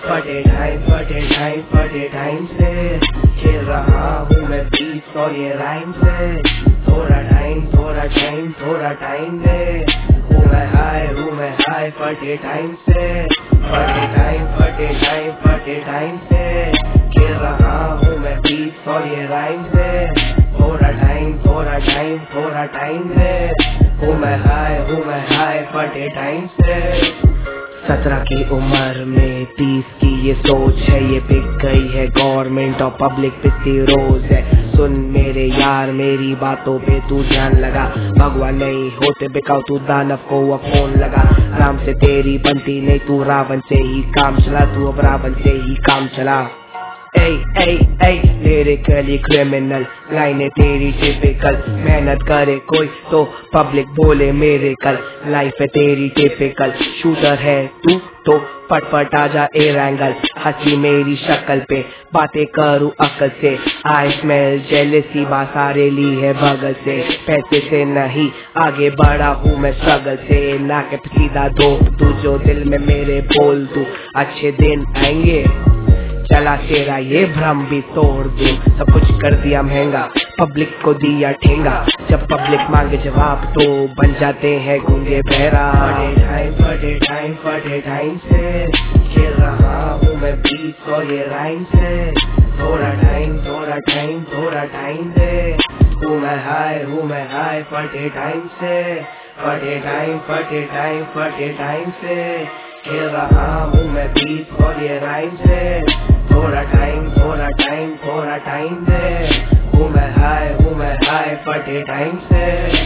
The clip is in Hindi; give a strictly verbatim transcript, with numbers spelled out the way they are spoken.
फटे टाइम फटे टाइम फटे टाइम से खेल रहा हूँ मैं बीट्स और ये राइम से। थोड़ा टाइम थोड़ा टाइम थोड़ा टाइम दे, हूँ मैं हाय हूँ मैं हाय फटे टाइम से। फटे टाइम फटे टाइम फटे टाइम से खेल रहा हूँ मैं बीट्स और ये राइम से। थोड़ा टाइम थोड़ा टाइम थोड़ा टाइम दे, हूँ मैं हाय हूँ मैं हाय फटे टाइम से। सत्रह की उम्र में तीस की ये सोच है, ये बिक गई है गवर्नमेंट और पब्लिक पिस्ती रोज है। सुन मेरे यार मेरी बातों पे तू ध्यान लगा, भगवान नहीं होते बिकाऊ तू दानव को वो फोन लगा। आराम से तेरी बनती नहीं तू रावण से ही काम चला, तू अब रावण से ही काम चला। ए ए ए लिरिकली क्रिमिनल लाइनें तेरी टिपिकल, मेहनत करे कोई तो पब्लिक बोले मेरे कल। लाइफ है तेरी टिपिकल, शूटर है तू तो पट पट आजा एयर एंगल। हंसी मेरी शक्ल पे बातें करूँ अकल से, आई स्मेल जेलेसी बासारे ली है बगल से। पैसे से नहीं आगे बढ़ा हूँ मैं स्ट्रगल से, ना के सीधा दो तू जो दिल में मेरे बोल दूं। अच्छे दिन आएंगे चला तेरा ये भ्रम भी तोड़ दूं, सब कुछ कर दिया महंगा पब्लिक को दिया ठेंगा। जब पब्लिक मांगे जवाब तो बन जाते हैं गूंगे बहरा। फटे टाइम फटे टाइम फटे टाइम से खेल रहा हूँ मैं बीट्स और ये राइम से। थोड़ा टाइम थोड़ा टाइम थोड़ा टाइम दे, हूँ मैं हाय हूँ मैं हाय फटे टाइम से। फटे टाइम फटे टाइम फटे टाइम से खेल रहा हूँ मैं बीट्स और ये राइम से। थोड़ा टाइम थोड़ा टाइम थोड़ा टाइम दे, हूँ मैं हाय हूँ मैं हाय फटे टाइम से।